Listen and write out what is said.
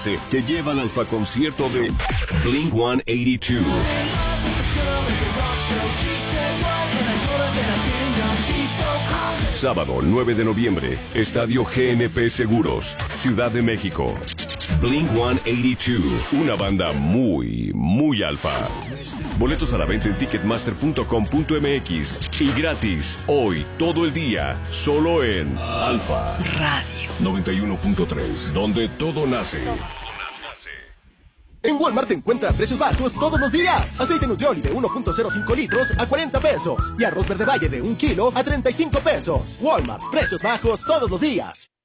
20 te lleva al Alfa concierto de Blink-182. Sábado 9 de noviembre, Estadio GNP Seguros, Ciudad de México. Blink-182, una banda muy alfa. Boletos a la venta en ticketmaster.com.mx y gratis, hoy, todo el día, solo en Alfa Radio 91.3, donde todo nace. En Walmart encuentra precios bajos todos los días. Aceite Nutrioli de 1.05 litros a 40 pesos. Y arroz verde valle de 1 kilo a 35 pesos. Walmart, precios bajos todos los días.